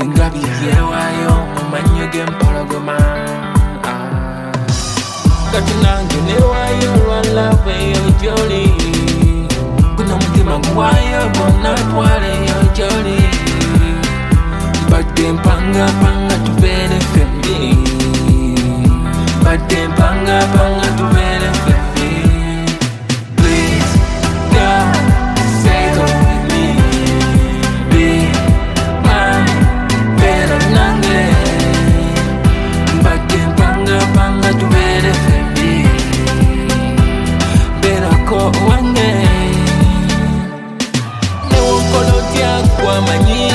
Ngabi yewayo manyuge mpologoma Katunange newayo lwala weyo joli Kuna mutima gwayo bona twale yo joli Bade mpanga panga tubere fembi Bade mpanga panga tubere fembi Please God settle with me Be my better nange Bade mpanga panga tubere fembi Better ko wange Newo kolotia kwa manyi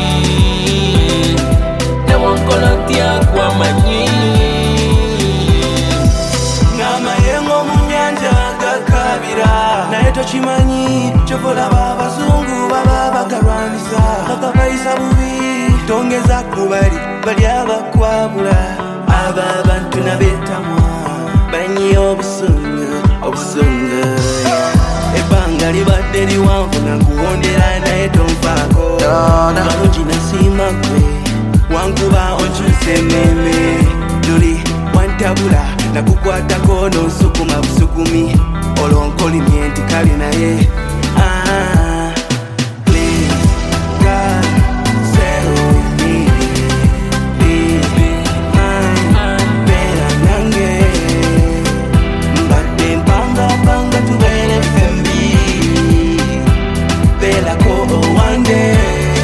Chimanyi chokola babazungu baba bakarwanisa bakabayisa bubi tongeza kubali bali abakwabula aba bantu nabetamwa banyi obusungu ebanga libadde liwanvu nakuwondera naye tonfaako malungi nasima kwe wankuba onkyuse meme luli wantabula nakukwatako n'onsukuma busukumi olonkolimye nti kali naye Please God settle with me Be mine better nange Mbadde mpanga panga tubere fembi Bela ko one day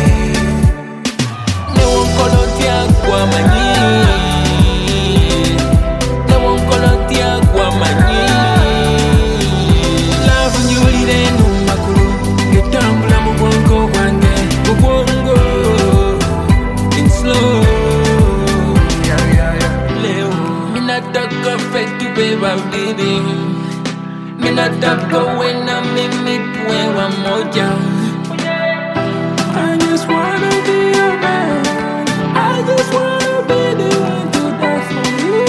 Newonkolotia kwa manyi Baby, me not that go when I make me put one more down. I just wanna be your man. I just wanna be the one to die for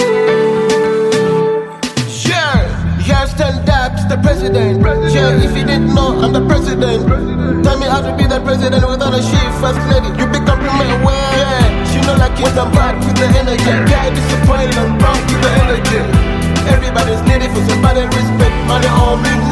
you. Sure, yeah, stand up to the president. Sure, if you didn't know, I'm the president. Tell me how to be the president without a chief first lady. You be compliment well, yeah. She know like it when I'm back with the energy. Guy disappointed, I'm wrong with the energy. Everybody's needed for somebody respect, money on me.